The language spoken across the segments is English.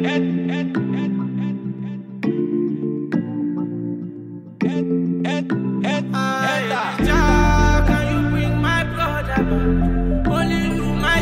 Can you bring my brother back? Only you, my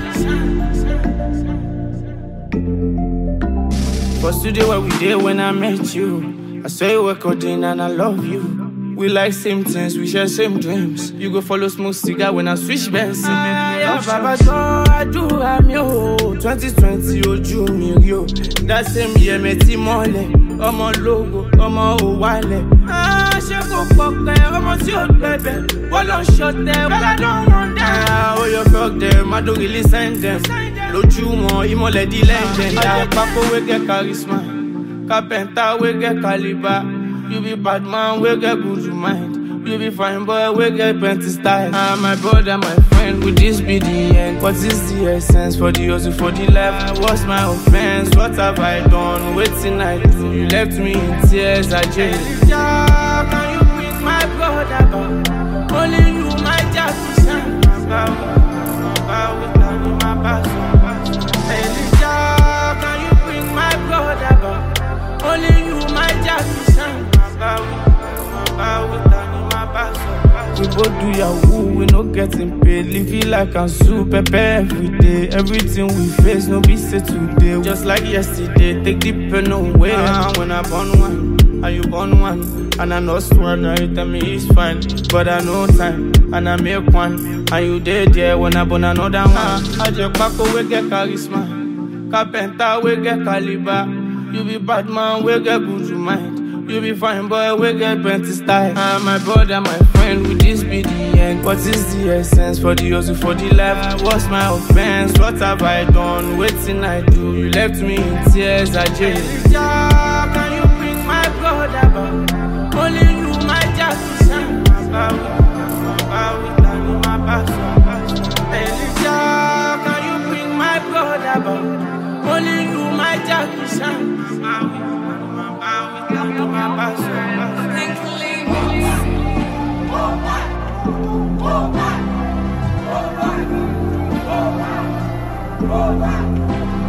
Jack. First today where we did when I met you, I saw you were coding and I love you. We like same things, we share same dreams. You go follow smoke cigar when I switch bands. Baba I do I'm yo 2020 ojú mi rí o. That same year meti mọ́lẹ̀. Ọmọ logo, ọmọ òwálẹ̀. Ṣé kò pọ̀pẹ́ ọmọ tí ó gbẹ̀bẹ̀? Wọ́n lọ ṣọ̀tẹ̀, well I don't want that. Oh you fuck them, I don't really send them. Lójú wọn, ìmọ̀lẹ̀ di legend. Àjẹpákó wey get charisma, carpenter wey get caliber. You be bad man, we get good mind. You be fine boy, we get plenty style. My brother, my friend, with this be the end. What is the essence for the hustle, for the life? What's my offense? What have I done? Waiting I do. You left me in tears, I jail. Can you bring my brother back? Only you, my Jack. Can you bring my brother back? Only you, my Jack. We both do yahoo, we no getting paid. Live it like I'm super every day. Everything we face, no be say today. Just like yesterday, take the pen away. When I born one, and you born one, and I know one, and you tell me it's fine. But I know time, and I make one, and you dead there when I born another one. I just pack we get charisma, carpenter we get caliber. You be bad man, we get good mind. You be fine boy, we get plenty style. My brother, my friend, with this be the end. What is the essence for the hustle, for the life? What's my offense? What have I done? Waiting I do. You left me in tears, I jail. Can you bring my brother back? Only you, my Jack. Can you bring my brother back? Only you, my Jack. Go back.